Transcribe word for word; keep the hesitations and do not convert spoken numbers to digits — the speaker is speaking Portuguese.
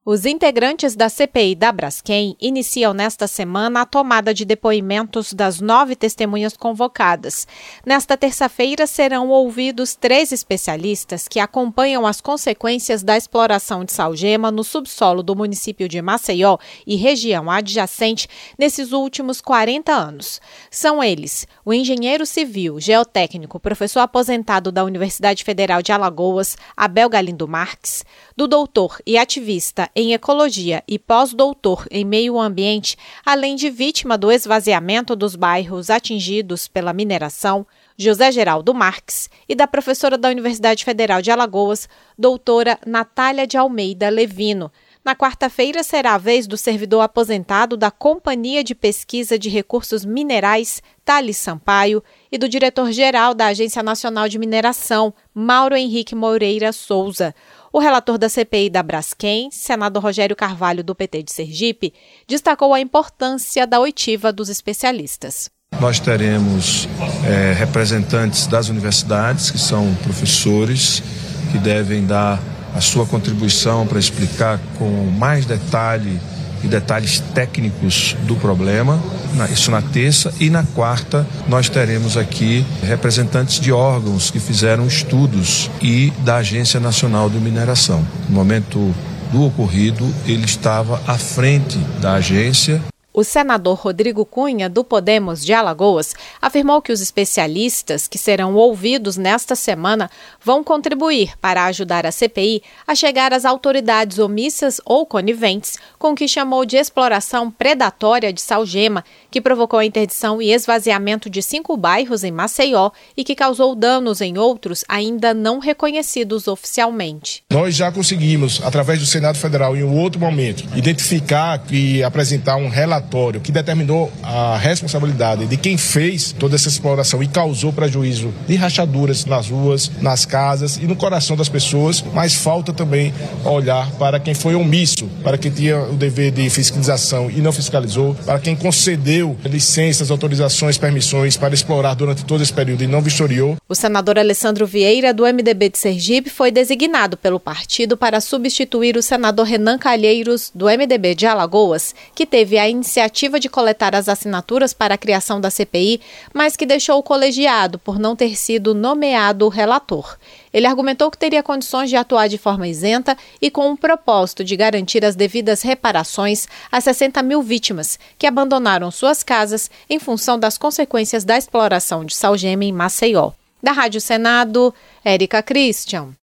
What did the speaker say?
Os integrantes da C P I da Braskem iniciam nesta semana a tomada de depoimentos das nove testemunhas convocadas. Nesta terça-feira serão ouvidos três especialistas que acompanham as consequências da exploração de salgema no subsolo do município de Maceió e região adjacente nesses últimos quarenta anos. São eles o engenheiro civil, geotécnico, professor aposentado da Universidade Federal de Alagoas, Abel Galindo Marques, do doutor e ativista em ecologia e pós-doutor em meio ambiente, além de vítima do esvaziamento dos bairros atingidos pela mineração, José Geraldo Marques, e da professora da Universidade Federal de Alagoas, doutora Natália de Almeida Levino. Na quarta-feira será a vez do servidor aposentado da Companhia de Pesquisa de Recursos Minerais, Thales Sampaio, e do diretor-geral da Agência Nacional de Mineração, Mauro Henrique Moreira Souza. O relator da C P I da Braskem, senador Rogério Carvalho, do P T de Sergipe, destacou a importância da oitiva dos especialistas. Nós teremos é, representantes das universidades, que são professores, que devem dar a sua contribuição para explicar com mais detalhe e detalhes técnicos do problema, isso na terça, e na quarta nós teremos aqui representantes de órgãos que fizeram estudos e da Agência Nacional de Mineração. No momento do ocorrido, ele estava à frente da agência. O senador Rodrigo Cunha, do Podemos de Alagoas, afirmou que os especialistas que serão ouvidos nesta semana vão contribuir para ajudar a C P I a chegar às autoridades omissas ou coniventes com o que chamou de exploração predatória de salgema, que provocou a interdição e esvaziamento de cinco bairros em Maceió e que causou danos em outros ainda não reconhecidos oficialmente. Nós já conseguimos, através do Senado Federal, em um outro momento, identificar e apresentar um relatório que determinou a responsabilidade de quem fez toda essa exploração e causou prejuízo de rachaduras nas ruas, nas casas e no coração das pessoas, mas falta também olhar para quem foi omisso, para quem tinha o dever de fiscalização e não fiscalizou, para quem concedeu licenças, autorizações, permissões para explorar durante todo esse período e não vistoriou. O senador Alessandro Vieira, do M D B de Sergipe, foi designado pelo partido para substituir o senador Renan Calheiros, do M D B de Alagoas, que teve a iniciativa iniciativa de coletar as assinaturas para a criação da C P I, mas que deixou o colegiado por não ter sido nomeado relator. Ele argumentou que teria condições de atuar de forma isenta e com o propósito de garantir as devidas reparações a sessenta mil vítimas que abandonaram suas casas em função das consequências da exploração de salgema em Maceió. Da Rádio Senado, Érica Christian.